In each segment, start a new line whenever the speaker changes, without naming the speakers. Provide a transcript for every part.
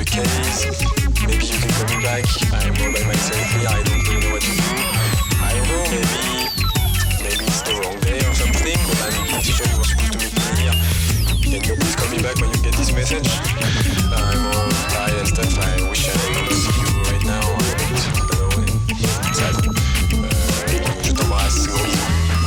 case. Maybe you can call me back. I'm all by myself here. I don't really know what to do. I don't know, maybe it's the wrong day or something, but I'm pretty sure you were supposed to meet me here. Can you please call me back when you get this message? I'm all tired and stuff. I wish I could see you right now. I don't know. Sad. Je t'embrasse. Gros bisous.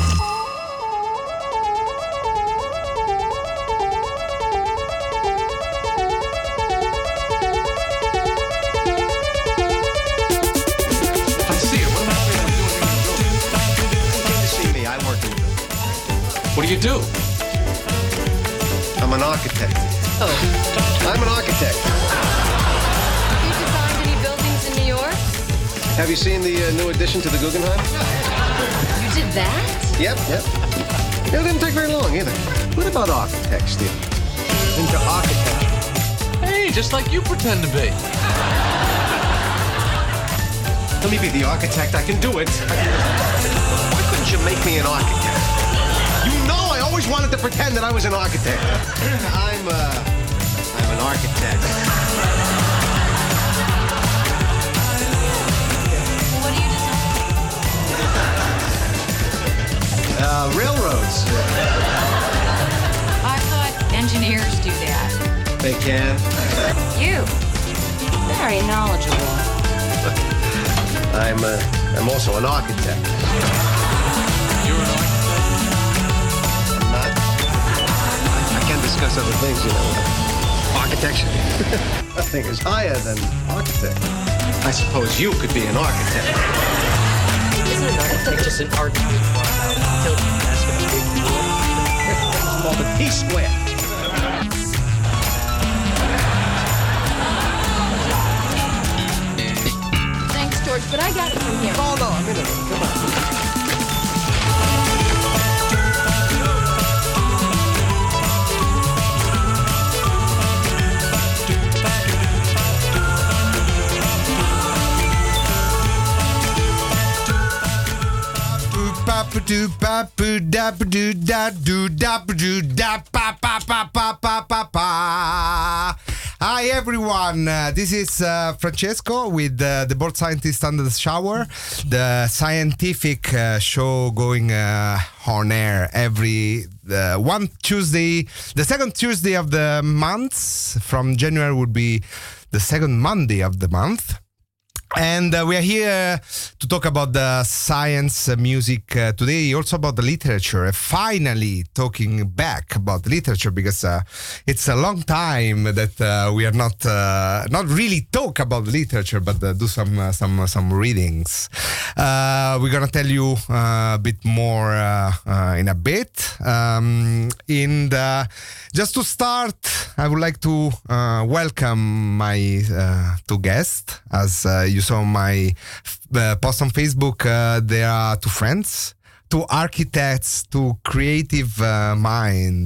What do you do?
I'm an architect.
Oh.
I'm an architect.
Have you designed any buildings in New York?
Have you seen the new addition to the Guggenheim?
You did that?
Yep. It didn't take very long either. What about architects, Steve? Into architecture.
Hey, just like you pretend to be.
Let me be the architect. I can do it. Why couldn't you make me an architect? You know I always wanted to pretend that I was an architect. I'm an architect.
What do you design?
Railroads.
I thought engineers do that.
They can.
You, very knowledgeable.
I'm also an architect.
You're an architect?
I'm not. I can discuss other things, you know. Architecture. Nothing is higher than architect. I suppose you could be an architect.
Isn't an architect just an architect?
It's called a T-square.
Thanks, George, but I got it from here.
Oh, no, I'm in it. Come on.
Hi everyone, this is Francesco with the Board Scientist Under the Shower, the scientific show going on air every one Tuesday. The second Tuesday of the month from January would be the second Monday of the month. And we are here to talk about the science, music today, also about the literature. Finally talking back about literature because it's a long time that we are not really talk about literature, but do some readings. We're gonna tell you a bit more in a bit. Just to start, I would like to welcome my two guests. As you saw my post on Facebook, there are two friends, two architects, two creative mind.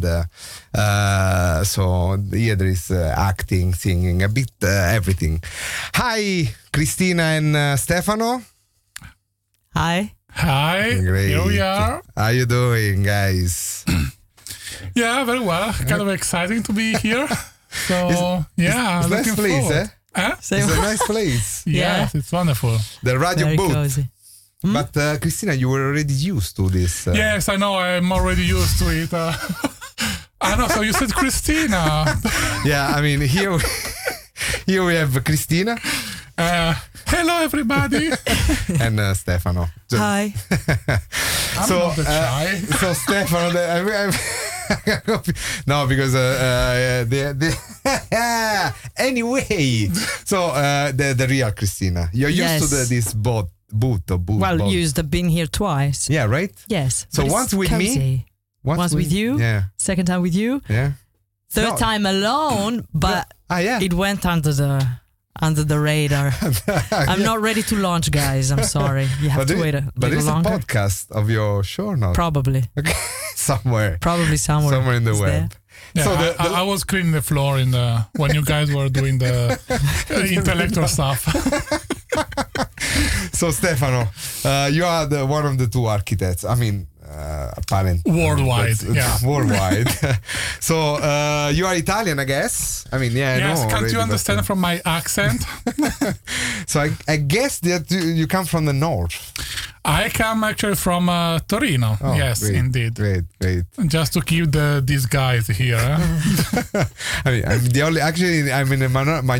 So here there is acting, singing, a bit everything. Hi, Cristina and Stefano.
Hi.
Hi.
Great.
Here we are.
How you doing, guys?
Yeah, very well. Kind of exciting to be here. So, yeah,
it's
looking
nice place,
forward.
It's a nice place.
Yes, it's wonderful.
The radio
Very
booth.
cozy.
But Cristina, you were already used to this.
Yes, I know. I'm already used to it. I know. So you said Christina.
Yeah, I mean, here we have Cristina.
Hello, everybody.
And Stefano.
Hi.
I'm not the shy.
So Stefano, no, because anyway. So the real Cristina, you're used to this booth.
Well, you've been here twice.
Yeah, right.
Yes.
So
but
once
it's
with
cozy.
me,
once with you.
Yeah.
Second time with you.
Yeah.
Third time alone, but
yeah.
it went under the radar. I'm not ready to launch, guys. I'm sorry. You have to wait a
But
little
it's
longer.
a podcast of your show now.
Probably.
Okay. Somewhere.
Probably somewhere.
In the
It's
web.
Yeah,
So
I was cleaning the floor when you guys were doing the intellectual stuff.
So Stefano, you are one of the two architects. I mean, apparently.
Worldwide, yeah.
Worldwide. So you are Italian, I guess. I mean, yeah,
Yes,
I know.
can't
already,
you
but,
understand from my accent?
So I guess that you come from the north.
I come actually from Torino.
Oh,
yes,
great,
indeed.
Great.
Just to keep these guys here.
I mean, I'm the only. Actually, I'm in a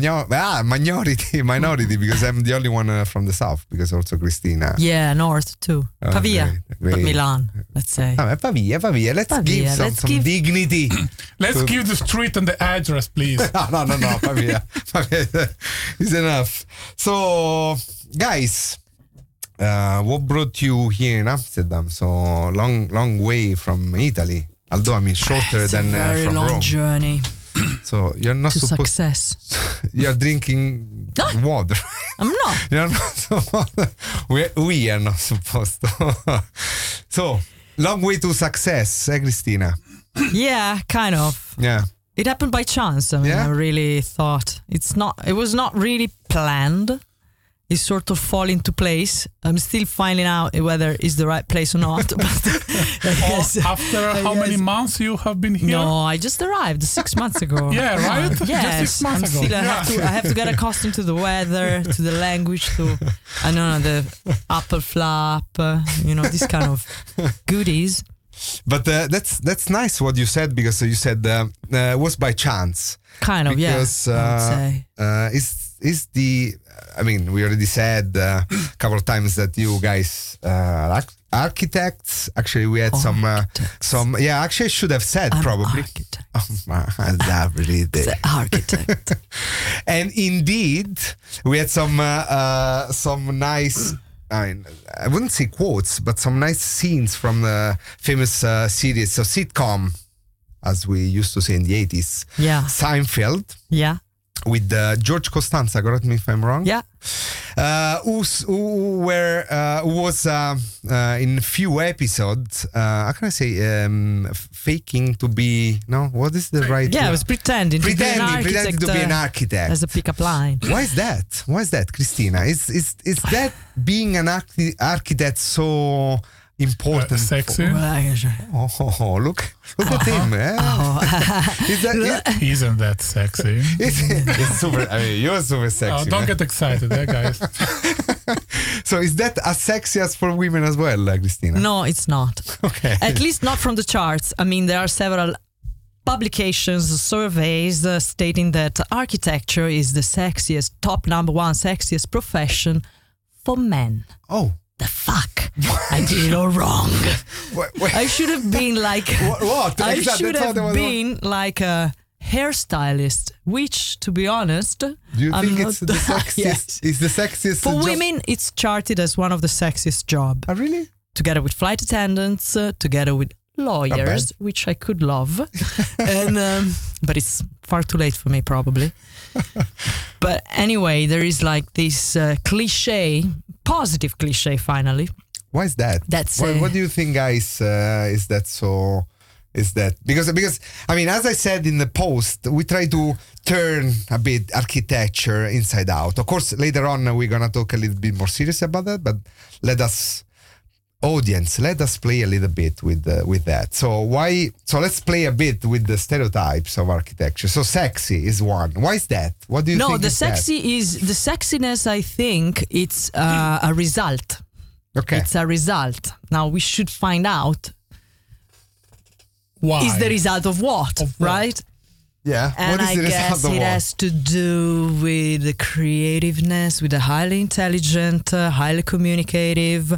minority because I'm the only one from the south. Because also Cristina.
Yeah, north too.
Oh,
Pavia,
great.
but Milan, let's say.
Pavia. Let's
Pavia,
give some dignity.
Let's give the street and the address, please.
No. Pavia is enough. So, guys. What brought you here in Amsterdam? So long way from Italy. Although I mean shorter
It's
than
a very
from
long
Rome.
journey
So you're not
to
supposed.
success.
You're drinking water.
I'm not.
You're not supposed. We are not supposed to. So long way to success, Cristina?
Yeah, kind of.
Yeah.
It happened by chance. I mean,
Yeah?
I really thought it was not really planned. It sort of fall into place. I'm still finding out whether it's the right place or not. But yes.
After how many months you have been here?
No, I just arrived 6 months ago.
Yeah, right?
Yes,
Just 6 months
I'm
ago.
still, I have to get accustomed to the weather, to the language, to I don't know the apple flap, this kind of goodies.
But that's nice what you said because you said it was by chance.
Kind of,
because,
yeah. I would say.
Is the I mean we already said a couple of times that you guys are architects. Actually, we had some. Yeah, actually, I should have said
I'm
probably.
Architect.
I really did.
The architect.
And indeed, we had some nice. I wouldn't say quotes, but some nice scenes from the famous series, so sitcom, as we used to say in the 80s.
Yeah.
Seinfeld.
Yeah.
With George Costanza, correct me if I'm wrong.
Yeah.
Who was in few episodes, how can I say, faking to be, no, what is the right
Yeah, I
word?
was pretending to be an
architect.
As a pickup line.
Why is that, Cristina? Is that being an architect so important?
Sexy.
Oh, look at him. Eh?
Isn't that sexy?
It's super. I mean, you're super sexy.
Oh, don't
man.
get excited, guys.
So is that as sexy as for women as well, Cristina?
No, it's not.
Okay.
At least not from the charts. I mean, there are several publications, surveys stating that architecture is the sexiest, top number one sexiest profession for men.
Oh.
The fuck? I did it all wrong.
What?
I should have been like.
What?
I
Exactly,
should
that's what I
have
was-
been like a hairstylist, which, to be honest,
Do you
I'm
think
not-
it's the sexiest?
Yes.
Is the sexiest
For
job?
women, it's charted as one of the sexiest job.
Oh, really?
Together with flight attendants, together with lawyers, which I could love, and but it's far too late for me probably. But anyway, there is like this cliche, positive cliche. Finally,
Why is that?
That's
what do you think, guys? Is that so? Is that because I mean, as I said in the post, we try to turn a bit architecture inside out. Of course, later on we're gonna talk a little bit more serious about that. But let us play a little bit with that. So let's play a bit with the stereotypes of architecture. So sexy is one. Why is that? What do you think?
no, the
is that?
sexiness. I think it's a result.
Okay.
It's a result. Now we should find out.
Why?
Is the result of what, right?
Yeah.
And
what is
I
the result
guess
of
it
what?
has to do with the creativeness, with the highly intelligent, highly communicative.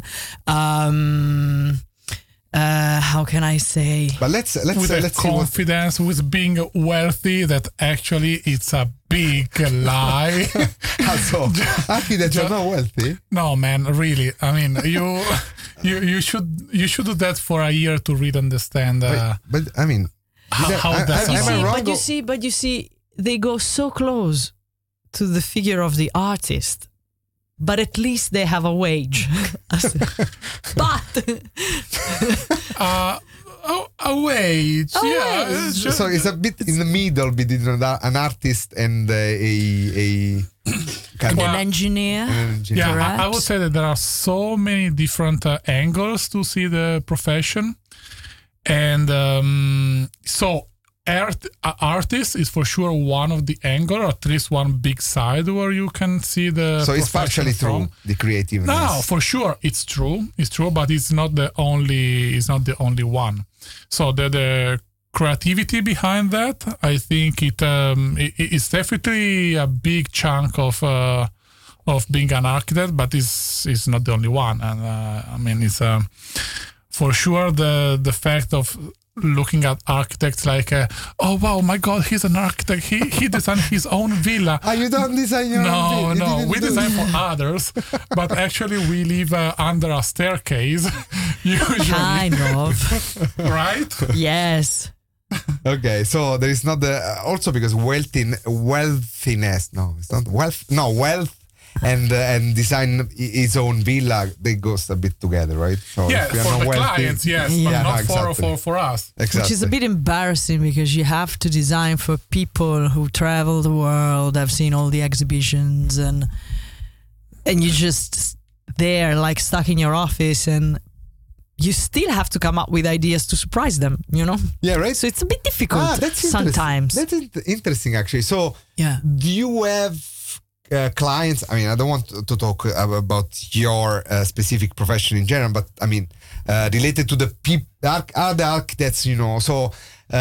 How can I say?
But let's
with
see
a
what.
confidence, with being wealthy, that actually it's a big lie.
So, architects are not wealthy.
No, man, really. I mean, you should do that for a year to really understand
But I mean,
how that's
am I
about.
wrong?
But you see, they go so close to the figure of the artist. But at least they have a wage. But
A wage, yeah.
wage.
So it's a bit in the middle between an artist and a kind
an
of
engineer.
Yeah, I
Perhaps.
would say that there are so many different angles to see the profession. And so artist is for sure one of the angle, or at least one big side where you can see the.
So it's
profession
partially
from.
true, the creativeness.
No, for sure it's true. It's true, but it's not the only. It's not the only one. So the creativity behind that, I think it's definitely a big chunk of being an architect, but it's not the only one. And I mean, it's for sure the fact of looking at architects like, oh wow, my God, he's an architect. He designed his own villa.
You don't design your own villa?
No, we design for others, but actually we live under a staircase, usually.
Kind of.
Right?
Yes.
Okay, so there is not the also because wealthiness. No, it's not wealth. No, wealth and design his own villa, they go a bit together, right? So
Yeah,
if you're
for
not
the
wealthy-
clients, yes, but
Yeah,
not
no, exactly.
for us.
Exactly.
Which is a bit embarrassing because you have to design for people who travel the world, have seen all the exhibitions, and you just there like stuck in your office, and you still have to come up with ideas to surprise them, you know?
Yeah, right.
So it's a bit difficult
that's
sometimes.
Interesting. That's interesting, actually. So,
Yeah.
do you have clients? I mean, I don't want to talk about your specific profession in general, but I mean, related to the other architects, you know. So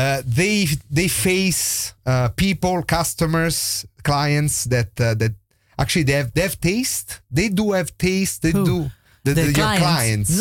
they face people, customers, clients that actually they have taste. They do have taste. They
Who?
do.
The
Your clients.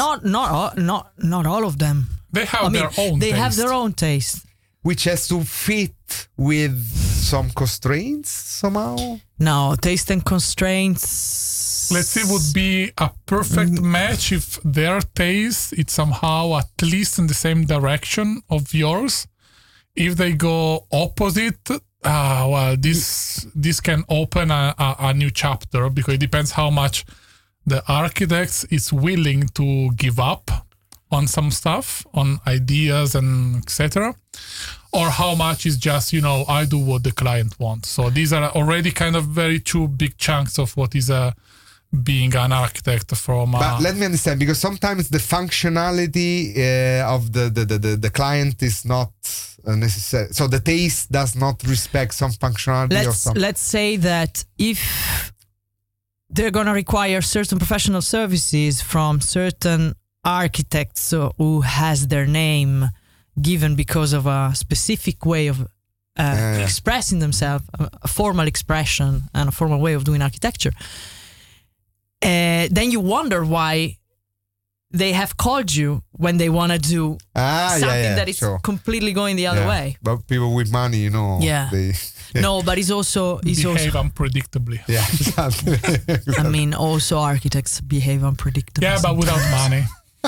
Not all of them.
They have their own
They have
taste.
their own taste.
Which has to fit with some constraints somehow.
No, taste and constraints.
Let's say would be a perfect match if their taste is somehow at least in the same direction of yours. If they go opposite, well, this can open a new chapter, because it depends how much the architect is willing to give up on some stuff, on ideas and etc., or how much is just, you know, I do what the client wants. So these are already kind of very two big chunks of what is being an architect from.
But let me understand, because sometimes the functionality of the client is not necessary. So the taste does not respect some functionality or something.
Let's say that if they're going to require certain professional services from certain architects who has their name given because of a specific way of expressing themselves, a formal expression and a formal way of doing architecture, then you wonder why they have called you when they want to do something that is completely going the other way.
But people with money, you know, they
no, but it's also
behave unpredictably.
Yeah, exactly.
I mean, also architects behave unpredictably.
Yeah, but without money.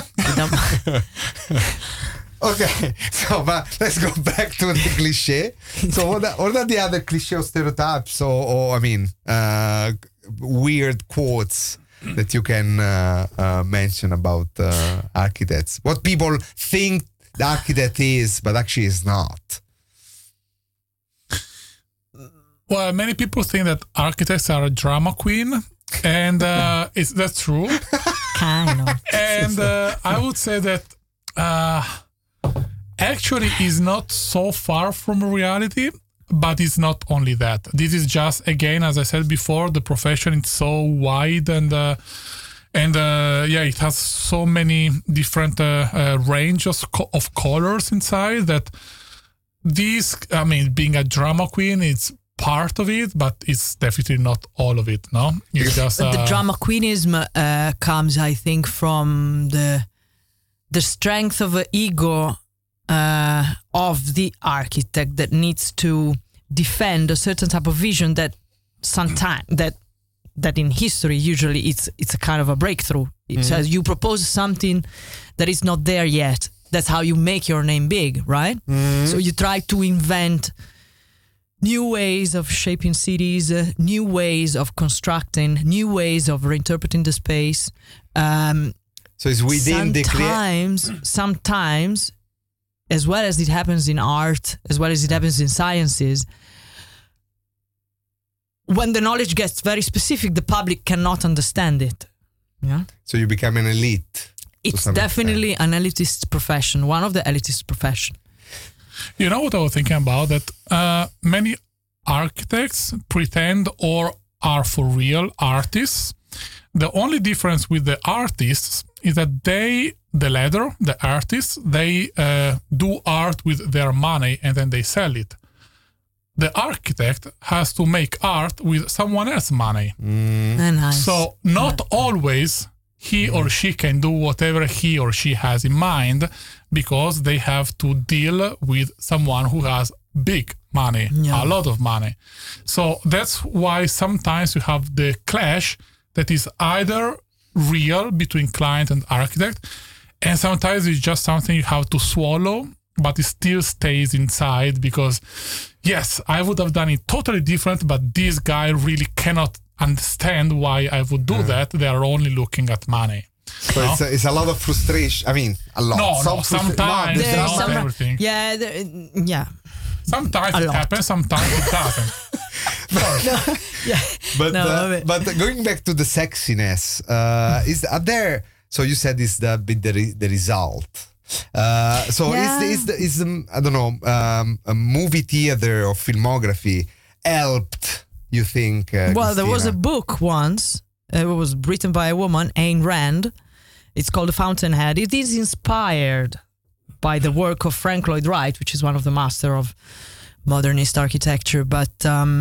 Okay, so but let's go back to the cliche. So what are the other cliche or stereotypes, or I mean, weird quotes that you can mention about architects? What people think the architect is, but actually is not.
Well, many people think that architects are a drama queen, and that's true.
Kind of.
And I would say that actually is not so far from reality, but it's not only that. This is just, again, as I said before, the profession is so wide, and it has so many different range of colors inside that this, I mean, being a drama queen, it's part of it, but it's definitely not all of it. No, it's just
the drama queenism comes, I think, from the strength of ego of the architect that needs to defend a certain type of vision that sometimes that in history usually it's a kind of a breakthrough. It says you propose something that is not there yet. That's how you make your name big, right? So you try to invent new ways of shaping cities, new ways of constructing, new ways of reinterpreting the space.
So it's within
sometimes, as well as it happens in art, as well as it happens in sciences, when the knowledge gets very specific, the public cannot understand it. Yeah.
So you become an elite.
It's
some
definitely an elitist profession, one of the elitist profession.
You know what I was thinking about? That many architects pretend or are for real artists. The only difference with the artists is that the artists, they do art with their money and then they sell it. The architect has to make art with someone else's money.
Nice.
So not always he or she can do whatever he or she has in mind, because they have to deal with someone who has big money, a lot of money. So that's why sometimes you have the clash that is either real between client and architect, and sometimes it's just something you have to swallow, but it still stays inside because, yes, I would have done it totally different, but this guy really cannot understand why I would do that. They are only looking at money.
So it's a lot of frustration. I mean, a lot.
No, sometimes,
there's
not
some-
everything.
Yeah.
Sometimes
A
it
lot.
happens, sometimes it doesn't.
But
No, I mean-
but going back to the sexiness, are there? So you said is the result. So
Yeah.
is the I don't know, a movie theater or filmography helped? You think?
Well, there was a
Cristina?
book once. It was written by a woman, Ayn Rand. It's called The Fountainhead. It is inspired by the work of Frank Lloyd Wright, which is one of the master of modernist architecture. But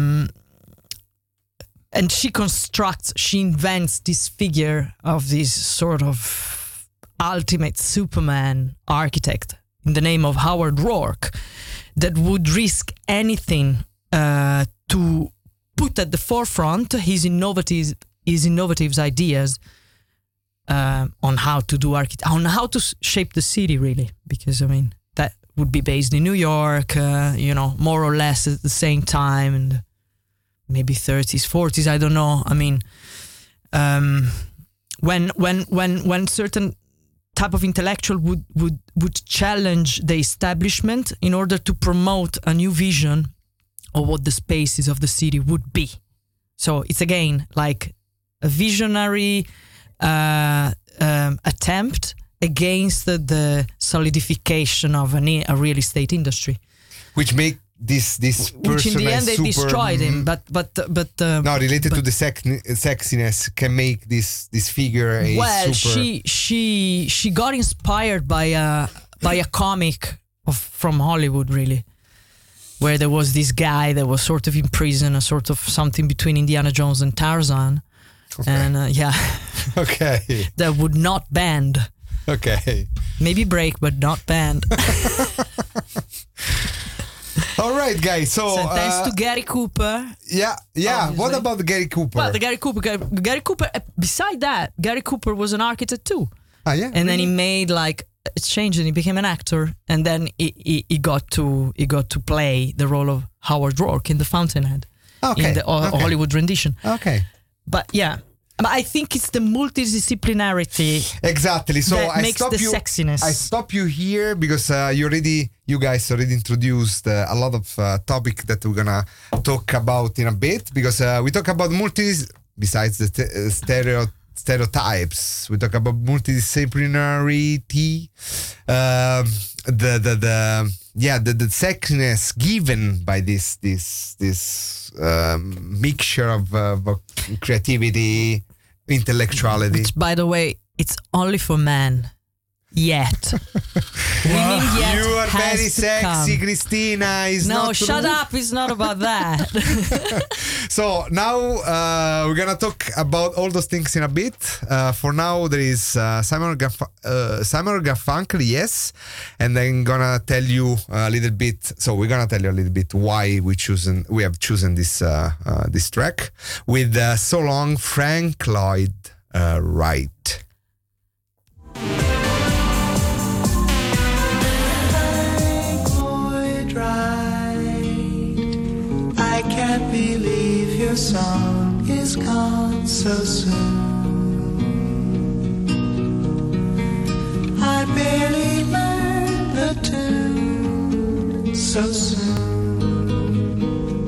and she invents this figure of this sort of ultimate Superman architect in the name of Howard Rourke that would risk anything to put at the forefront his innovative ideas on how to do on how to shape the city, really, because I mean that would be based in New York, more or less at the same time, and maybe 30s, 40s, I don't know. I mean, when certain type of intellectual would challenge the establishment in order to promote a new vision of what the spaces of the city would be. So it's again like a visionary attempt against the solidification of a real estate industry,
which make this person
which in the end they
super,
destroyed him. But
no, related to the sexiness can make this figure a
well,
super.
she got inspired by a comic from Hollywood, really, where there was this guy that was sort of in prison, a sort of something between Indiana Jones and Tarzan.
Okay.
And
Okay.
that would not bend.
Okay.
Maybe break, but not bend.
All right, guys. So
Thanks to Gary Cooper.
yeah.
Obviously.
What about Gary Cooper?
Well, Gary Cooper. Beside that, Gary Cooper was an architect too.
Ah, yeah.
And then he made like a change, and he became an actor. And then he got to play the role of Howard Rourke in The Fountainhead,
Okay.
in the Hollywood rendition.
Okay.
But yeah, but I think it's the multidisciplinarity
Exactly. So
that
I
makes
stop
the
you.
sexiness.
I stop you here because you guys already introduced a lot of topic that we're gonna talk about in a bit. Because we talk about besides the stereotypes, we talk about multidisciplinarity, the sexiness given by this mixture of creativity, intellectuality.
Which, by the way, it's only for men. Yet. Women yet
You are
has
very
to
sexy,
come.
Christina. It's
No,
not
shut
true.
up. It's not about that.
So now we're gonna talk about all those things in a bit. For now, there is Simon Garfunkel, yes, and then gonna tell you a little bit. So we're gonna tell you a little bit why we have chosen this this track with So Long, Frank Lloyd Wright.
I can't believe your song is gone so soon. I barely learned the tune so soon.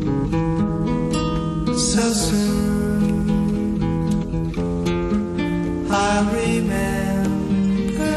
So soon. I remember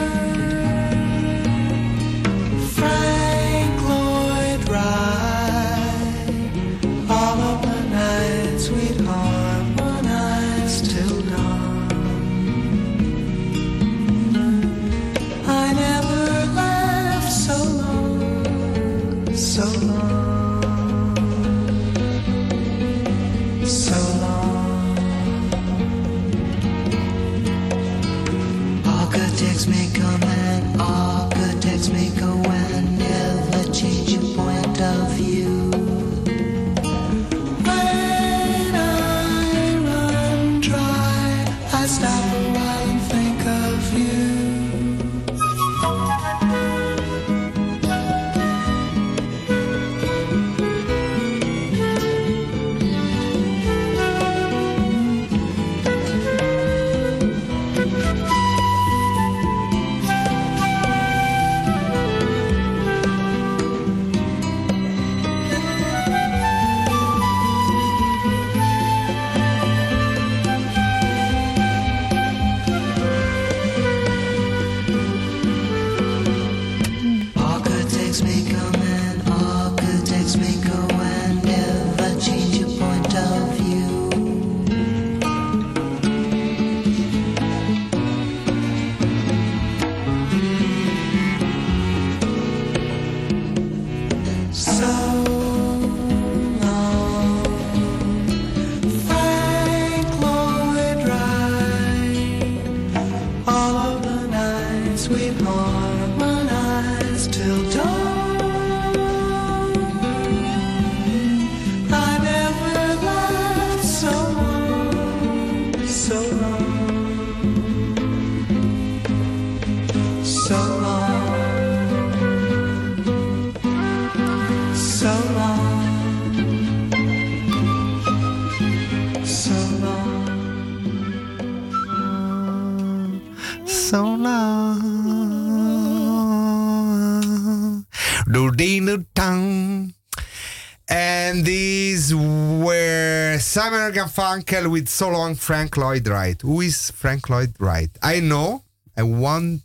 Architects may come and architects may go and never change your point of view. When I run dry, I stop a while and think of you. Architects may come and architects may go and never change your point of view. So long, Frank Lloyd Wright. All of the nights we'd harmonize till dawn. I never laughed so long, so long, so long, so long, so long.
So long. Do-dee-do-dum. And these were Simon & Garfunkel with So Long, Frank Lloyd Wright. Who is Frank Lloyd Wright? I know. I want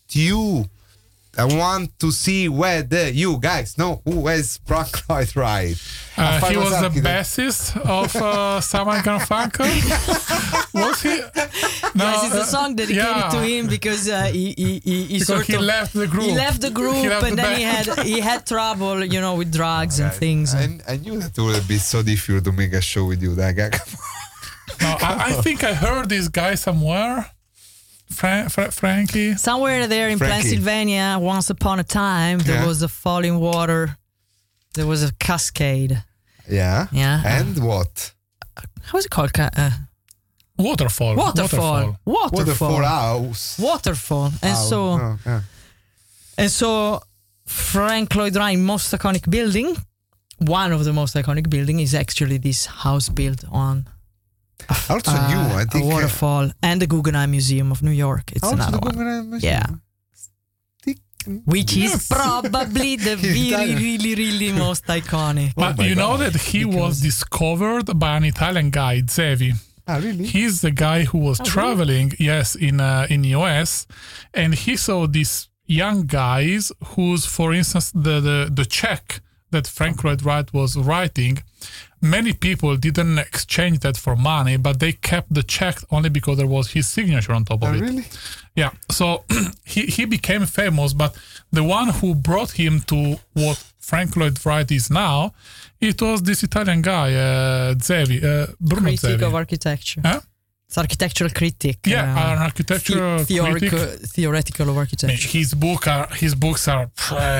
to see whether you guys know who is Frank Lloyd Wright.
He was the bassist of Simon & Garfunkel. Was he? No,
Yes, it's a song dedicated to him because he sort
he
of
left the group.
He left the group,
He left
and
the
then
band.
he had trouble, with drugs and things.
I knew that it would be so difficult to make a show with you, Daga.
No, I think I heard this guy somewhere. Frankie.
Somewhere there in
Frankie.
Pennsylvania, once upon a time, there was a falling water. There was a cascade.
Yeah.
Yeah.
And what?
How is it called?
Waterfall.
Waterfall house.
Waterfall. And
House.
so,
Oh, yeah.
and so, Frank Lloyd Wright most iconic building, one of the most iconic building, is actually this house built on
Also you, I think.
a waterfall, and the Guggenheim Museum of New York. It's
Also
another
the
one.
Guggenheim Museum.
Yeah. Which
Yes.
is probably the really most iconic.
But you know that he was discovered by an Italian guy, Zevi.
Ah, really?
He's the guy who was traveling, yes, in US, and he saw these young guys whose, for instance, the check that Frank Lloyd Wright was writing, many people didn't exchange that for money, but they kept the check only because there was his signature on top of it.
Really?
Yeah, so he became famous, but the one who brought him to what Frank Lloyd Wright is now, it was this Italian guy, Zevi, Bruno
Critic
Zevi.
of architecture.
Huh?
It's architectural critic.
Yeah, an architectural critic.
Theoretical of architecture.
His books are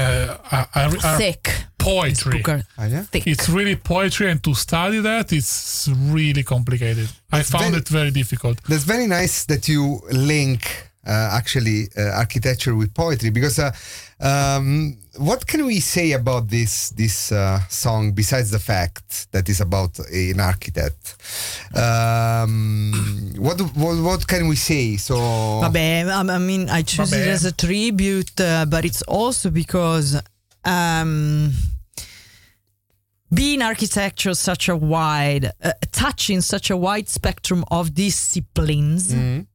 Thick.
poetry.
Book are
yeah?
thick.
It's really poetry, and to study that, it's really complicated. I found it very difficult.
That's very nice that you link architecture with poetry, because what can we say about this song besides the fact that it's about an architect? What can we say? So
Vabbè, I mean, I choose it as a tribute, but it's also because being architecture such a wide, touching such a wide spectrum of disciplines.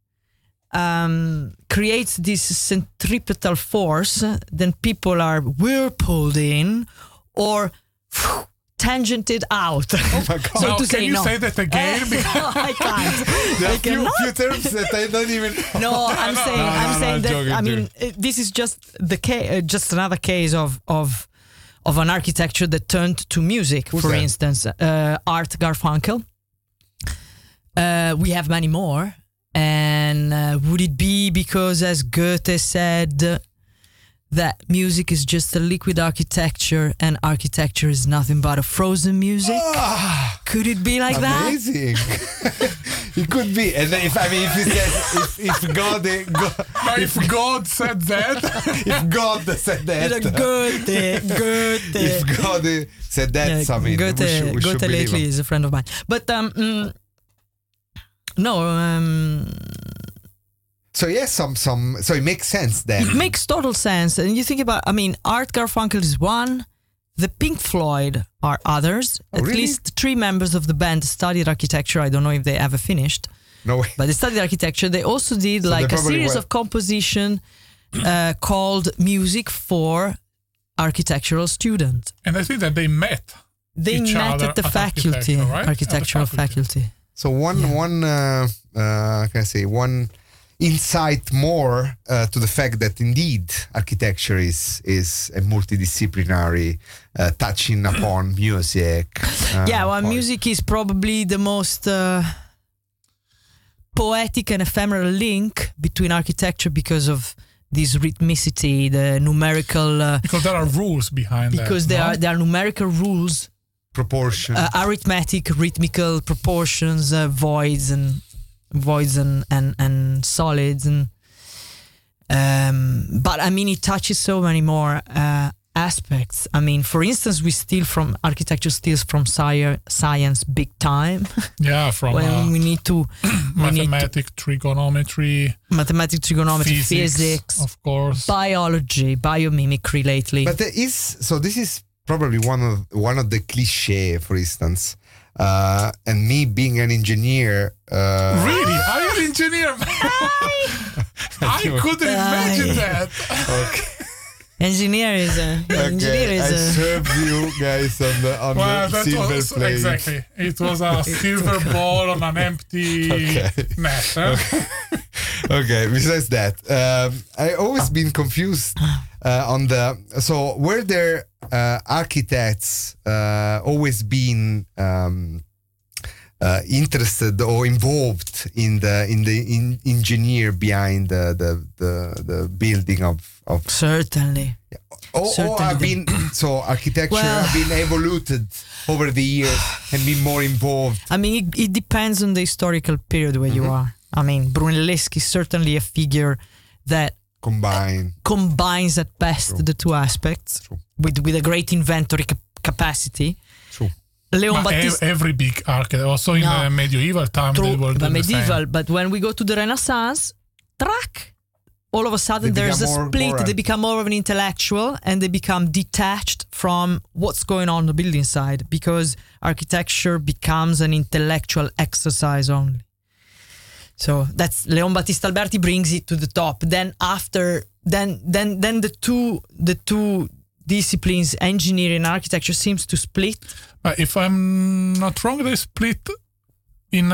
Creates this centripetal force, then people are whirlpooled in or tangented out.
Oh my God.
So
Now,
to
can
say
you
no.
say that again?
I can't.
there are
I cannot.
few terms that I don't even.
No, I'm saying that.
joking,
I mean, this is just just another case of an architecture that turned to music.
Who's
for
that?
instance, Art Garfunkel. We have many more. And would it be because, as Goethe said, that music is just a liquid architecture and architecture is nothing but a frozen music? Could it be like
Amazing. It could be. And if he says, if God,
If God said that,
if God said that,
that? Goethe.
if God said that, I mean,
Goethe,
we should
Goethe
believe
lately
him.
is a friend of mine. But no,
So yes, so it makes sense then.
it makes total sense. And you think about, Art Garfunkel is one, the Pink Floyd are others. At
really?
least 3 members of the band studied architecture. I don't know if they ever finished,
No way.
but they studied architecture. They also did
So
like
they
a
probably
series
were-
of composition called Music for Architectural Students.
and I think that they met.
They
Each
met
other
at the
at
faculty,
architecture, right? At the
architectural
faculty.
faculty.
So one insight more to the fact that indeed architecture is a multidisciplinary touching upon music.
Music is probably the most poetic and ephemeral link between architecture because of this rhythmicity, the numerical.
Because there are rules behind that.
Because there are numerical rules,
proportion.
arithmetic, rhythmical proportions, voids and solids, and but it touches so many more aspects. For instance, architecture steals from science big time.
Yeah, from
when we need to
trigonometry,
physics,
of course,
biology, biomimicry lately.
But this is probably one of the cliche, for instance. And me being an engineer.
Really? Are you an engineer? I couldn't imagine that.
Okay.
Engineer is
I served you guys on the silver plate.
Exactly. It was a silver ball on an empty net. Huh?
Okay. Besides that, I always been confused so were there architects always been interested or involved in the engineer behind the building of
certainly.
Or have been architecture have been evolved over the years and been more involved.
It depends on the historical period where you are. Brunelleschi is certainly a figure that combines at best the two aspects with a great inventory capacity.
True.
Leon Battista,
every big architect, also in medieval time, they were doing the same.
But when we go to the Renaissance, all of a sudden there's a split. They become more of an intellectual and they become detached from what's going on the building side, because architecture becomes an intellectual exercise only. So that's Leon Battista Alberti brings it to the top. Then the two disciplines, engineering and architecture, seems to split.
If I'm not wrong, they split in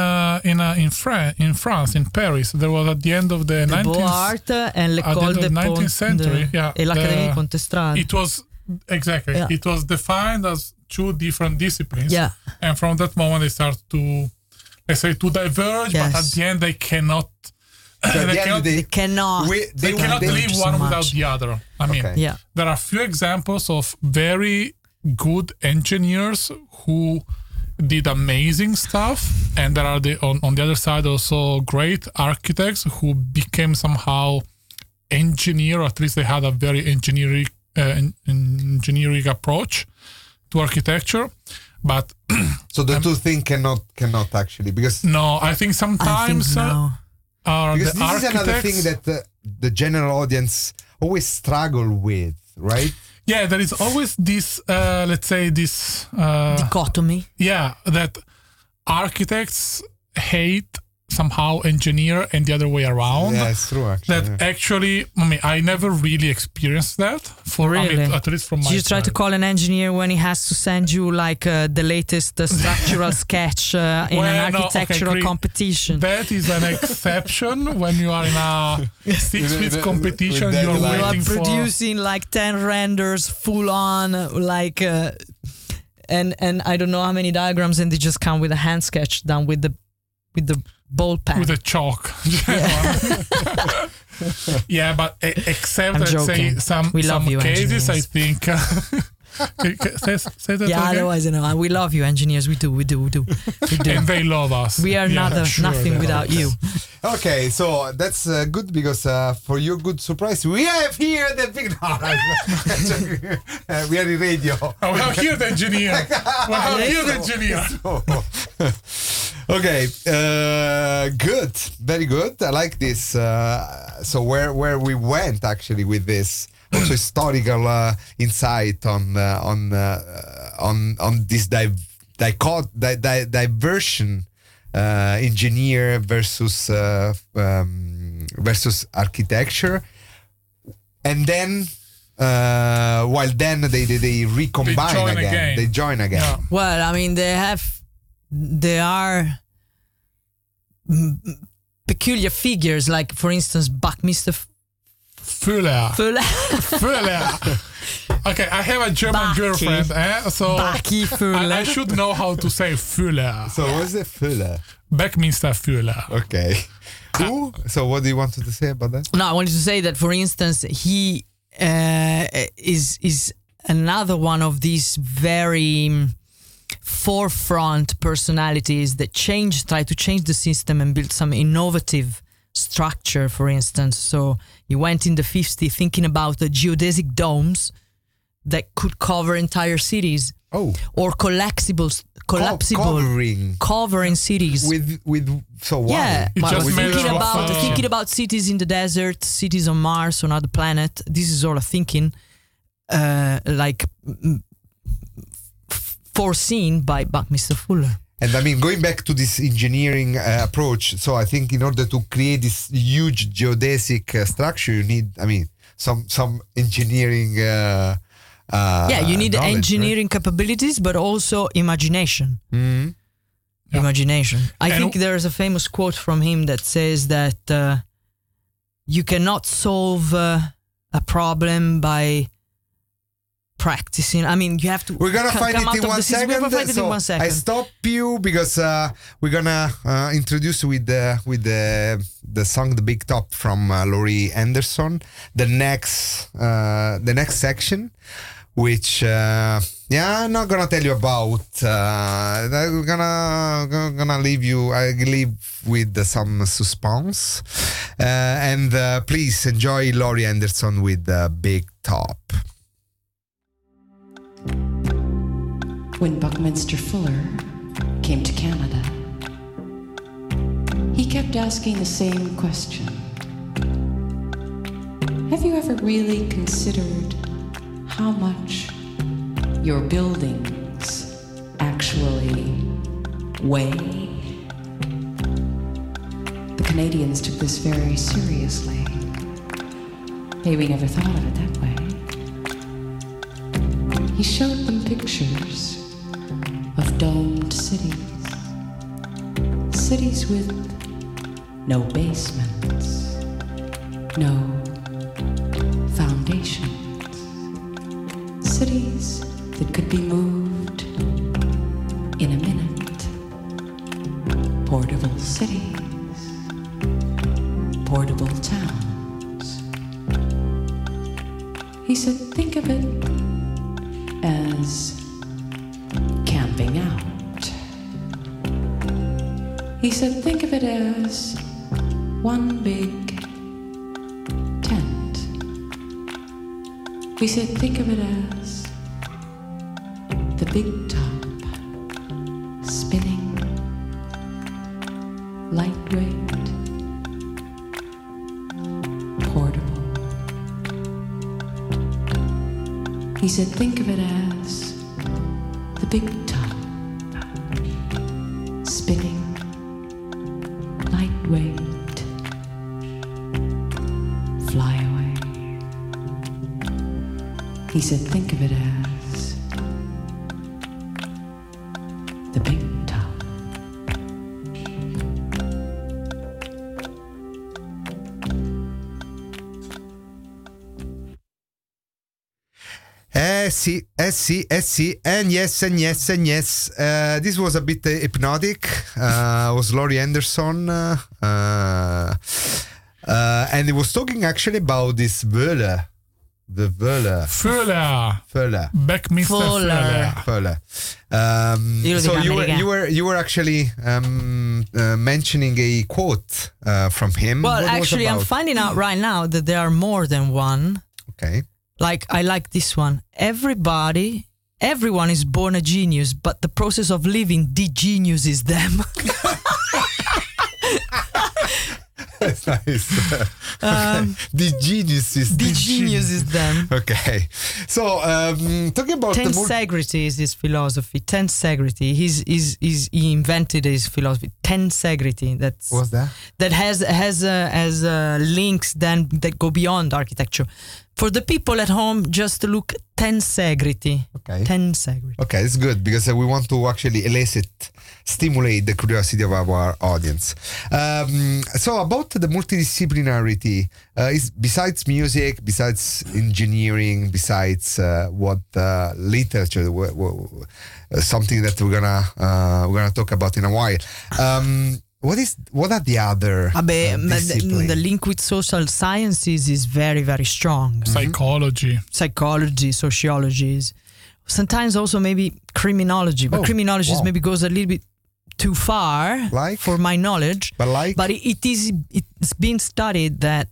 France, in Paris. There was at the end of the 19th
Beaux-Arts and l'École de
19th century.
Et l'Académie Pontestrada.
It was exactly. Yeah. It was defined as 2 different disciplines.
Yeah.
And from that moment, they start to, let's say, to diverge.
Yes.
But at the end, they cannot.
They cannot
live one without the other. There are few examples of very good engineers who did amazing stuff, and there are on the other side also great architects who became somehow engineer, or at least they had a very engineering approach to architecture. But
so the two things cannot actually, because
no, I think sometimes.
Because this is another thing that the general audience always struggle with, right?
Yeah, there is always this, let's say, this
dichotomy.
Yeah, that architects hate somehow engineer and the other way around.
Yeah, it's true. Actually,
actually, I never really experienced that. At least from my
you
side.
try to call an engineer when he has to send you like the latest structural sketch in an architectural competition.
That is an exception when you are in a 6-week competition. You are
producing like 10 renders full on, like and I don't know how many diagrams, and they just come with a hand sketch done with the ball pen.
with a chalk. Yeah, but except
I'm
let's say
joking.
some
We love you,
cases, I
engineers.
think. say that
Yeah,
again.
otherwise, we love you, engineers. We do.
And they love us.
We are
Yeah, sure,
nothing
they
without
love
you.
us.
Okay, so that's good because for your good surprise, we have here the big. We are in radio.
Oh, well, here the engineer. Well, here the engineer.
Okay, good, very good. I like this. So where we went actually with this also historical insight on this diversion. Engineer versus architecture, and then while then they recombine
join
again.
again.
They join again.
Yeah.
Well, I mean, they are peculiar figures. Like, for instance, Buckminster
Fuller. Fuller. Okay, I have a German
Baki.
girlfriend, so
Baki Fuller.
I should know how to say Fuller.
So what's the Fuller?
Beckminster Fuller.
Okay. Ooh, so what do you want to say about that?
No, I wanted to say that, for instance, he is another one of these very forefront personalities that try to change the system and build some innovative structure, for instance. So he went in the 50s thinking about the geodesic domes that could cover entire cities.
Oh,
Or collapsible covering cities.
with so why?
Yeah,
It
but
just made
thinking
it
about
fun.
thinking about cities in the desert, cities on Mars, on other planet. This is all a thinking, foreseen by Buckminster Fuller.
And I mean, going back to this engineering approach, so I think in order to create this huge geodesic structure, you need, I mean, some engineering.
You need
knowledge,
engineering capabilities, but also imagination.
Mm-hmm.
Imagination. I
And-
think there's a famous quote from him that says that you cannot solve a problem by practicing. I mean, you have to.
We're gonna find
come
it
out
in
of
1
the system.
second.
We're gonna find it in 1 second.
I stop you because we're gonna introduce with the song "The Big Top" from Laurie Anderson. The next section, which I'm not gonna tell you about. I'm gonna leave you. I leave with some suspense, and please enjoy Laurie Anderson with "The Big Top."
When Buckminster Fuller came to Canada, he kept asking the same question. Have you ever really considered how much your buildings actually weigh? The Canadians took this very seriously. Maybe never thought of it that way. He showed them pictures of domed cities. Cities with no basements, no foundations. Cities that could be moved in a minute. Portable cities, portable towns. He said, think of it as camping out. He said, think of it as one big tent. He said, think of it as the big top spinning, lightweight, portable. He said, think of it as the big top spinning, lightweight, fly away. He said, think of it as the big top.
and yes. This was a bit hypnotic. Was Laurie Anderson, and he was talking actually about this Völler. The Völler.
Fuller. Back Mr.
Völler.
Io lo
So
dico
you were actually mentioning a quote from him.
Well,
What was
actually, I'm
about?
finding out right now that there are more than one.
Okay.
Like, I like this one. Everyone is born a genius, but the process of living de-geniuses them.
That's nice. The genius is
De-geniuses them.
Okay. So talking about the
Tensegrity is his philosophy. Tensegrity. He invented his philosophy. Tensegrity.
What's that?
That has links then that go beyond architecture. For the people at home, just look tensegrity.
Okay.
Tensegrity.
Okay, it's good because we want to actually stimulate the curiosity of our audience. So about the multidisciplinarity, is besides music, besides engineering, besides what literature, something that we're gonna talk about in a while. What are the other disciplines?
The link with social sciences is very, very strong.
Psychology,
sociology. Sometimes also maybe criminology, but criminology maybe goes a little bit too far for my knowledge. But it's been studied that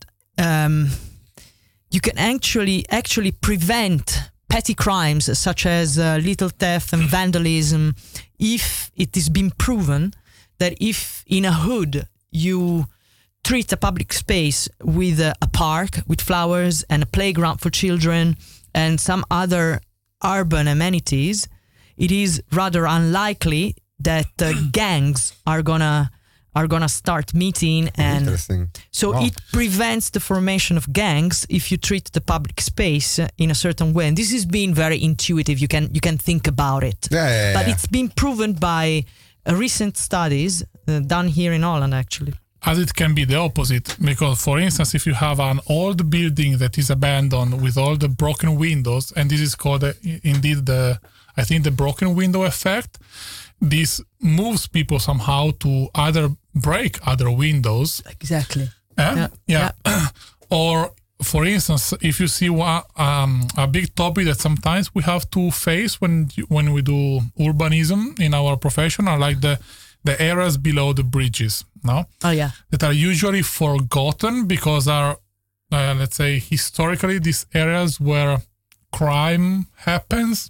you can actually prevent petty crimes such as little theft and vandalism if it has been proven that if in a hood you treat a public space with a park with flowers and a playground for children and some other urban amenities, it is rather unlikely that gangs are gonna start meeting, and
Interesting.
so it prevents the formation of gangs if you treat the public space in a certain way. And this is being very intuitive. You can think about it, but it's been proven by recent studies done here in Holland, actually.
As it can be the opposite, because for instance, if you have an old building that is abandoned with all the broken windows, and this is called indeed the broken window effect, this moves people somehow to either break other windows.
Exactly.
Yeah. Or for instance, if you see a big topic that sometimes we have to face when we do urbanism in our profession are like the areas below the bridges, no?
Oh yeah.
That are usually forgotten because are, let's say, historically these areas where crime happens,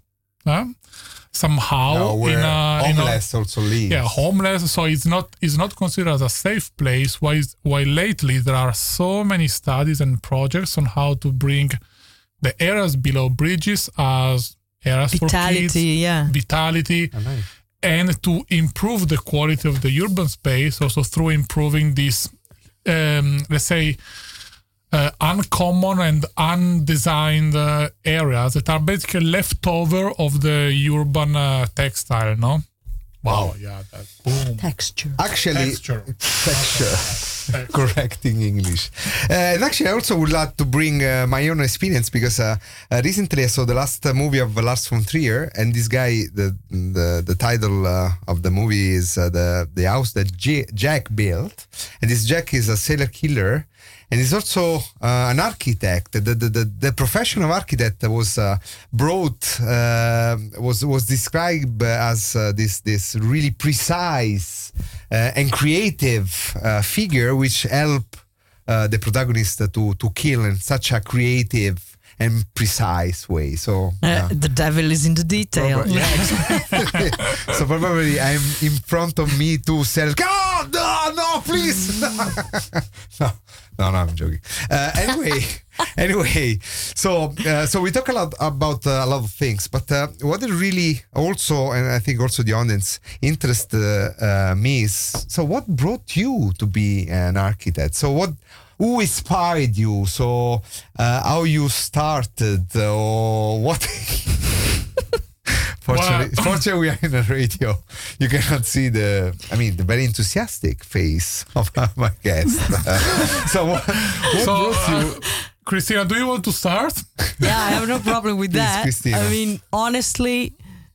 somehow
where homeless also live.
Yeah, homeless. So it's not considered as a safe place. Why lately there are so many studies and projects on how to bring the areas below bridges as areas for kids, vitality, and to improve the quality of the urban space, also through improving these, let's say, uncommon and undesigned areas that are basically leftover of the urban textile, no? Wow, yeah, that boom.
Texture.
Actually, texture. Correcting English. And actually, I also would like to bring my own experience because recently I saw the last movie of Lars von Trier, and this guy, the title of the movie is the house that Jack built, and this Jack is a serial killer. And he's also an architect. The profession of architect was was described as this really precise and creative figure, which help the protagonist to kill in such a creative and precise way. So
the devil is in the detail.
Exactly. So probably I'm in front of me to say, "God, no, please." No, I'm joking. Anyway, so we talk a lot about a lot of things, but what it really also, and I think also the audience interest me is, so what brought you to be an architect? So who inspired you? So how you started, or what? Fortunately, we are in a radio. You cannot see the very enthusiastic face of my guest. So what brought you?
Christina, do you want to start?
Yeah, I have no problem with
Please,
that.
Christina.
I mean, honestly,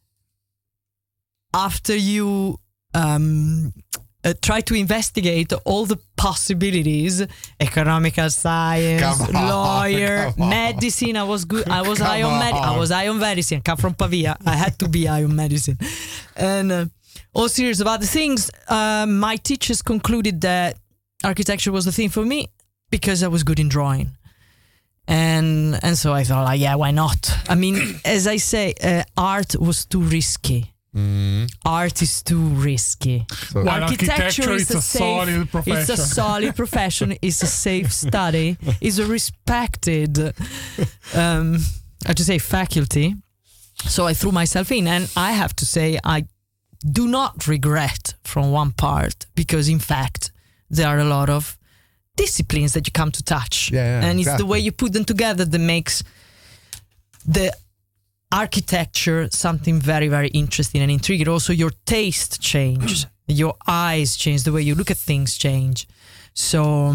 after you try to investigate all the possibilities, economical science,
Come on,
lawyer,
come on.
medicine, I was good. I was
Come
high on I
on.
was high on medicine. I come from Pavia. I had to be high on medicine. And all serious about the things, my teachers concluded that architecture was the thing for me because I was good in drawing. And so I thought, like, yeah, why not? I mean, as I say, art was too risky. Art is too risky.
Well, architecture is a solid profession.
It's a solid profession. It's a safe study. It's a respected, I just say, faculty. So I threw myself in, and I have to say, I do not regret from one part because, in fact, there are a lot of disciplines that you come to touch, and it's the way you put them together that makes the architecture something very, very interesting and intriguing. Also, your taste changes, your eyes change, the way you look at things change. So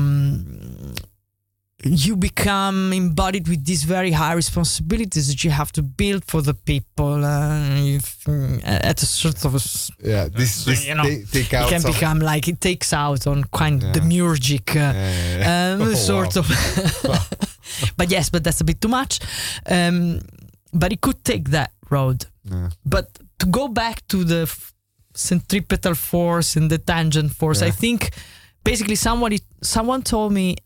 you become embodied with these very high responsibilities that you have to build for the people. At a sort of
this
you know,
take out
it can
some-
become like it takes out on kind of demiurgic sort of. But yes, but that's a bit too much. But it could take that road. But to go back to the centripetal force and the tangent force, I think basically someone told me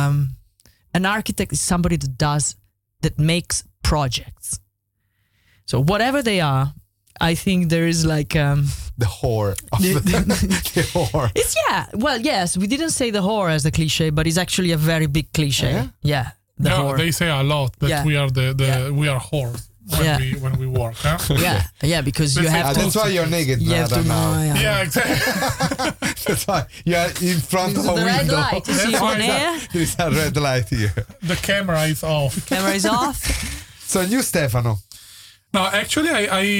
an architect is somebody that makes projects. So whatever they are, I think there is like
the whore of the whore.
It's well, yes, we didn't say the whore as a cliche, but it's actually a very big cliche. Yeah, the whore.
They say a lot that we are we are whores when we work. Huh?
Yeah, because you have to.
That's why you're naked.
You have to know.
Yeah, exactly.
That's why you're in front of a
The red
window.
light, you see on air.
There's a red light here.
The camera is off.
Camera is off.
So you, Stefano.
No, actually,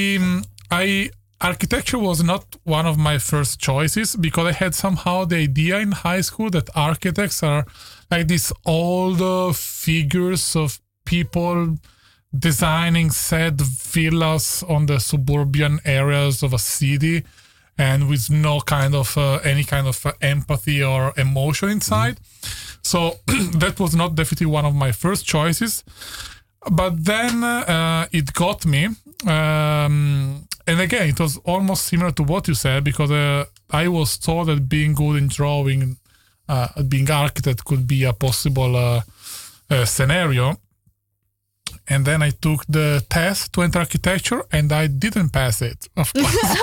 I architecture was not one of my first choices because I had somehow the idea in high school that architects are like these old figures of people designing sad villas on the suburban areas of a city and with no kind of any kind of empathy or emotion inside. So that was not definitely one of my first choices. But then it got me. And again, it was almost similar to what you said because I was told that being good in drawing, being architect could be a possible scenario. And then I took the test to enter architecture and I didn't pass it, of course.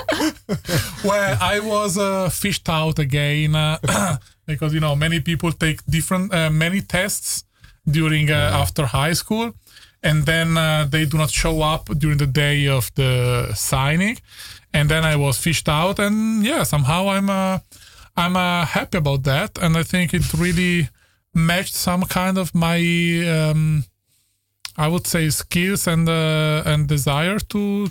Well, I was fished out again because, many people take many tests during after high school, and then they do not show up during the day of the signing, and then I was fished out, and somehow I'm happy about that, and I think it really matched some kind of my I would say skills and desire to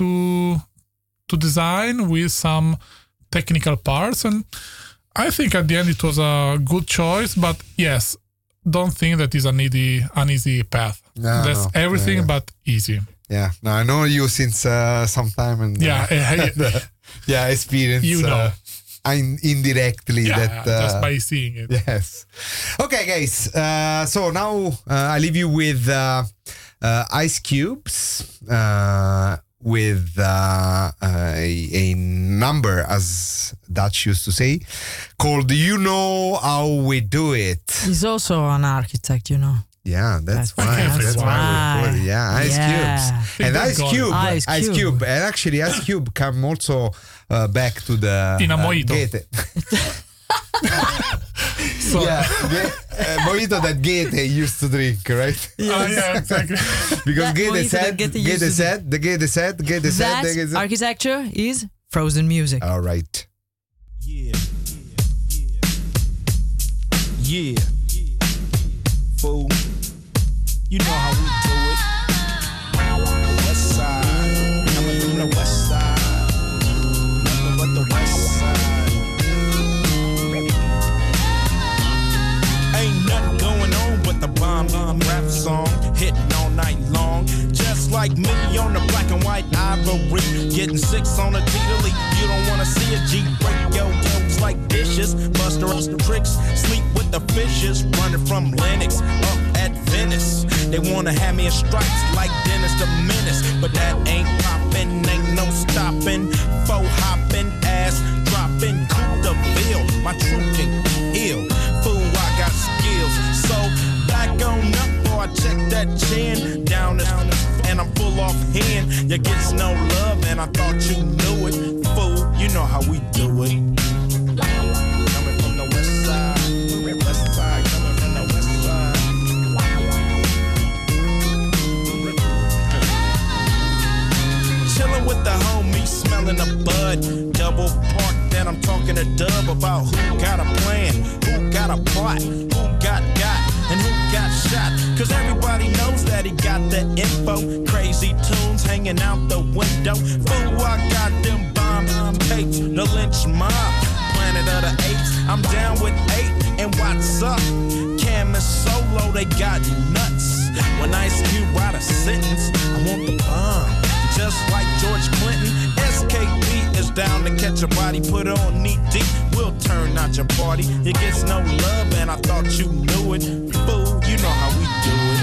design with some technical parts, and I think at the end it was a good choice, but yes. Don't think that is an easy path.
No,
That's everything but easy.
Yeah, no, I know you since some time, and experience. Indirectly that
just by seeing it.
Yes. Okay, guys. So now I leave you with Ice Cubes. With a number, as Dutch used to say, called "You Know How We Do It."
He's also an architect,
Yeah, that's why. That's why. We call it. Yeah, Ice Cubes. And Ice Cube. And actually, Ice Cube come also back to the
in a mojito.
Goethe. Mojito that Goethe used to drink, right?
Yeah, exactly.
Because Goethe said,
that architecture is frozen music.
All right.
Yeah. Fool. You know how we do it. West side. Coming from the west side. Nothing but the west side. Ain't nothing going on but the bomb rap song, hitting all night long. Just like me on the black and white ivory, getting 6 on a T-Delete. You don't wanna see a G break yo-yos like dishes. Buster tricks, sleep with the fishes. Running from Lennox up at Venice. They wanna have me in stripes like Dennis the Menace, but that ain't poppin', ain't no stopping. Faux hopping, ass dropping, Coupe de Ville. My truth can ill. Fool, I got skills. So back on up, boy, check that chin. Down and I'm full off hand. You gets no love, and I thought you knew it. Fool, you know how we do it. Coming from the west side, coming from the west side. Chilling with the homies, smelling the bud. Double park, then I'm talking to Dub about who got a plan, who got a plot, who got, and who got shot. Cause everybody knows that he got the info. Crazy tunes hanging out the window. Fool, I got them bomb tapes, the lynch mob, Planet of the Apes. I'm down with 8, and what's up? Cam and Solo, they got nuts. When Ice Cube write a sentence, I want the bomb. Just like George Clinton, SKP is down to catch a body, put on knee deep, we'll turn out your party. It gets no love, and I thought you knew it. Fool, you know how we do it.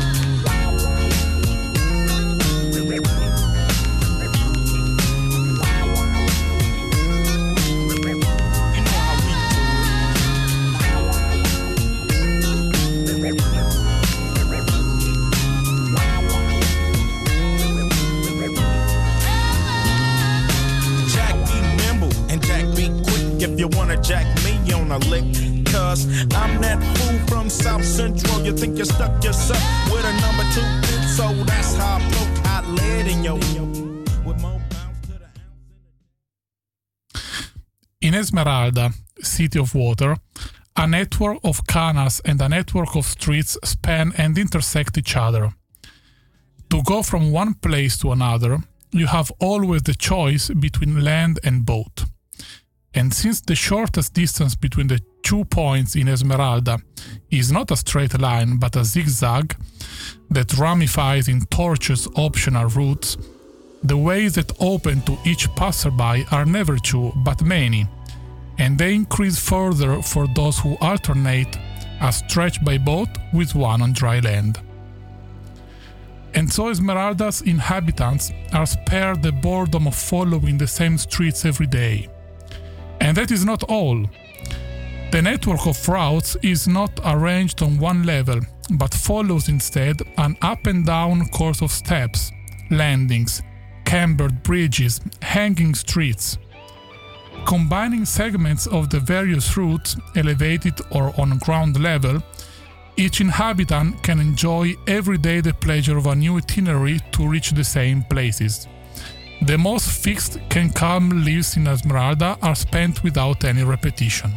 If you wanna jack me on a lick, cause I'm that fool from South Central. You think you stuck yourself with a number 2 hit, so that's how I poke hot lead in your with more bounce to the ounce.
In Esmeralda, City of Water, a network of canals and a network of streets span and intersect each other. To go from one place to another, you have always the choice between land and boat. And since the shortest distance between the 2 points in Esmeralda is not a straight line but a zigzag that ramifies in tortuous optional routes, the ways that open to each passerby are never 2 but many, and they increase further for those who alternate a stretch by boat with one on dry land. And so Esmeralda's inhabitants are spared the boredom of following the same streets every day. And that is not all. The network of routes is not arranged on one level, but follows instead an up and down course of steps, landings, cambered bridges, hanging streets. Combining segments of the various routes, elevated or on ground level, each inhabitant can enjoy every day the pleasure of a new itinerary to reach the same places. The most fixed and calm lives in Esmeralda are spent without any repetition.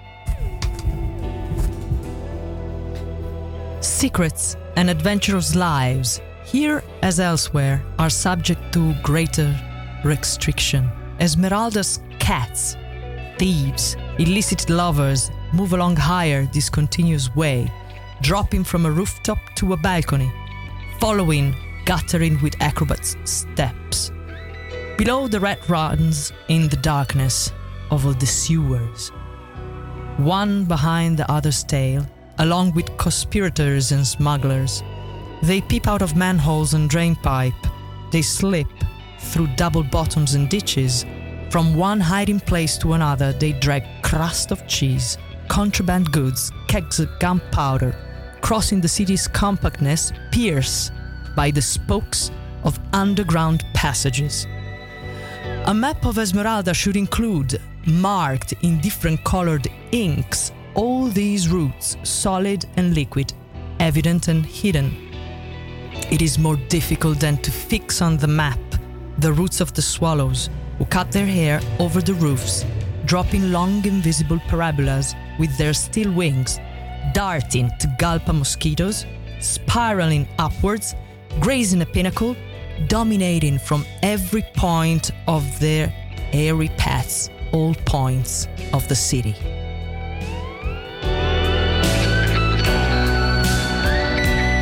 Secrets and adventurous lives, here as elsewhere, are subject to greater restriction. Esmeralda's cats, thieves, illicit lovers move along higher this continuous way, dropping from a rooftop to a balcony, following, guttering with acrobats' steps. Below, the rat runs in the darkness of the sewers, one behind the other's tail, along with conspirators and smugglers. They peep out of manholes and drainpipe. They slip through double bottoms and ditches. From one hiding place to another, they drag crust of cheese, contraband goods, kegs of gunpowder, crossing the city's compactness, pierced by the spokes of underground passages. A map of Esmeralda should include, marked in different colored inks, all these routes, solid and liquid, evident and hidden. It is more difficult than to fix on the map the routes of the swallows, who cut their hair over the roofs, dropping long invisible parabolas with their steel wings, darting to gulp mosquitoes, spiraling upwards, grazing a pinnacle, dominating from every point of their airy paths all points of the city.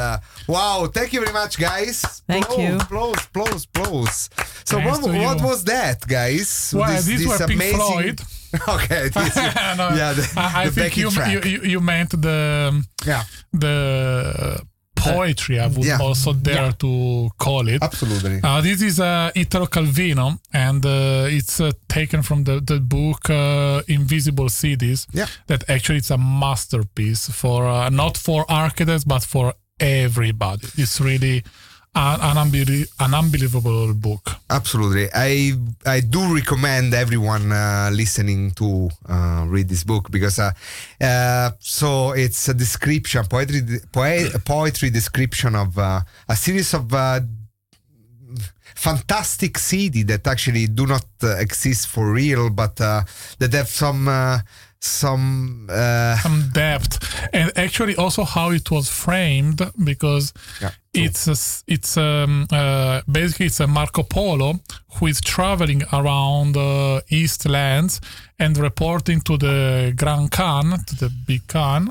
Wow, thank you very much, guys.
Thank you.
Applause. So
Thanks to
what
you.
was that, guys?
Well, these were Pink Floyd.
Okay.
No,
yeah,
I
the
think
backing track.
you meant the poetry. I would also dare to call it.
Absolutely.
This is Italo Calvino, and it's taken from the book Invisible Cities.
Yeah.
That actually it's a masterpiece for not for architects but for everybody. It's really an unbelievable book.
Absolutely. I do recommend everyone listening to read this book because so it's a description, poetry description of a series of fantastic cities that actually do not exist for real, but that have some
depth, and actually also how it was framed, because it's basically it's a Marco Polo who is traveling around East Lands and reporting to the Grand Khan, to the big Khan,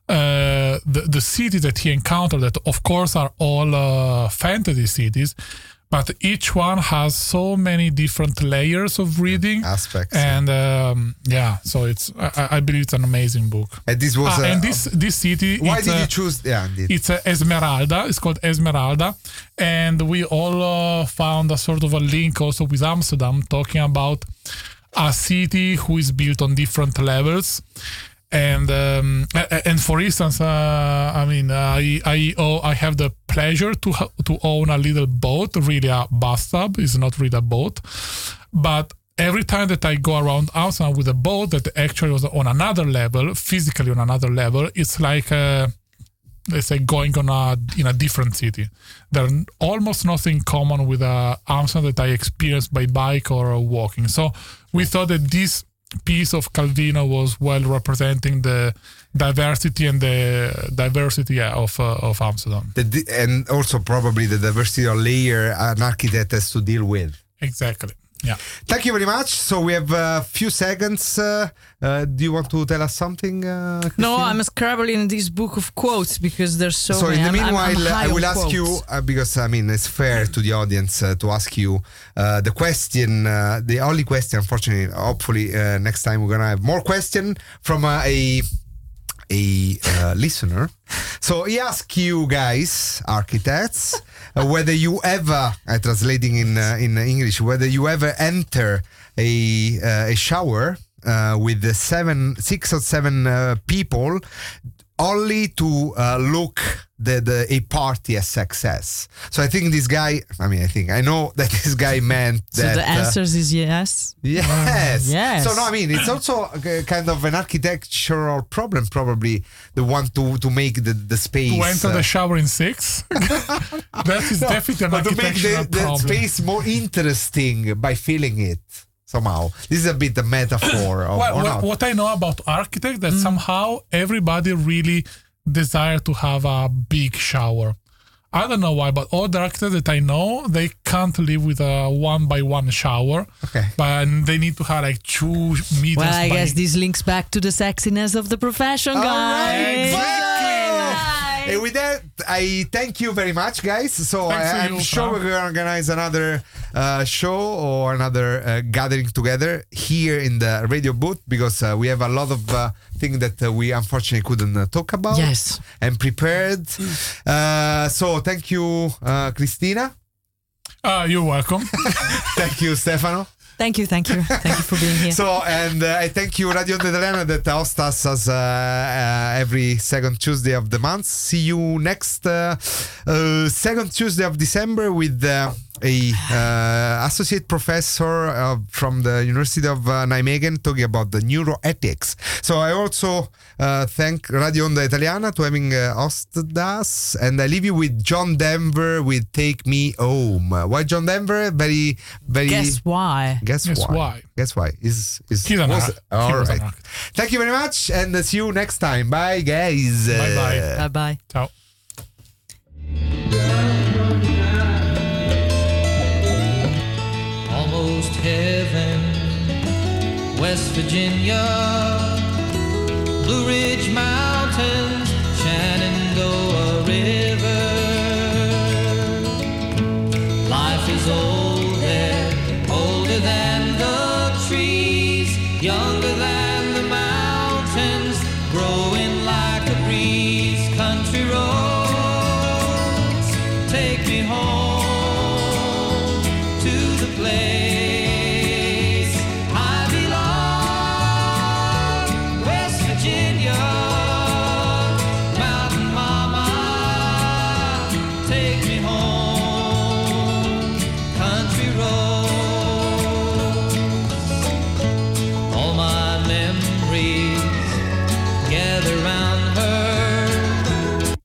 the cities that he encountered, that of course are all fantasy cities, but each one has so many different layers of reading
aspects,
and so it's I believe it's an amazing book.
And this was
and this city.
Why did you choose? Yeah, indeed.
It's Esmeralda. It's called Esmeralda, and we all found a sort of a link also with Amsterdam, talking about a city who is built on different levels. And for instance, I have the pleasure to own a little boat, really a bathtub. It's not really a boat, but every time that I go around Amsterdam with a boat that actually was on another level, physically on another level, it's like let's say going in a different city. There's almost nothing common with Amsterdam that I experienced by bike or walking. So we thought that this piece of Calvino was well representing the diversity and the diversity of Amsterdam.
And also probably the diversity of layer an architect has to deal with.
Exactly. Yeah.
Thank you very much. So we have a few seconds. Do you want to tell us something?
No, I'm scrabbling this book of quotes because there's so many.
In the meanwhile,
I'm
I will ask
quotes.
you, because I mean, it's fair to the audience to ask you the question, the only question, unfortunately. Hopefully, next time we're going to have more questions from a listener. So he asked you guys, architects, whether you ever, translating in English, whether you ever enter a shower with 6 or 7 people only to look a party as success. So I think this guy, I know that this guy meant that.
So the answer is yes?
Yes.
Yes.
So no, it's also kind of an architectural problem, probably the one to make the space.
To enter the shower in 6? That is definitely an architectural
to make the
problem.
space more interesting by filling it. Somehow, this is a bit the metaphor.
What I know about architects that somehow everybody really desire to have a big shower. I don't know why, but all the architects that I know, they can't live with a 1x1 shower.
Okay.
But they need to have like 2 meters.
Well, I guess this links back to the sexiness of the profession, guys.
Right, exactly. And with that, I thank you very much, guys. So I'm sure we're going to organize another show or another gathering together here in the radio booth, because we have a lot of things that we unfortunately couldn't talk about.
Yes.
And prepared. So thank you, Cristina.
You're welcome.
Thank you, Stefano.
Thank you for being here.
So, and I thank you, Radio Onda Italiana, that hosts us as every second Tuesday of the month. See you next second Tuesday of December with a associate professor from the University of Nijmegen talking about the neuroethics. So I also thank Radio Onda Italiana to having hosted us, and I leave you with John Denver with "Take Me Home." Why John Denver? Very.
Guess why?
Guess why? He's all right. Thank you very much, and see you next time. Bye, guys.
Bye.
Bye.
Ciao.
Almost heaven, West Virginia, Blue Ridge Mountain.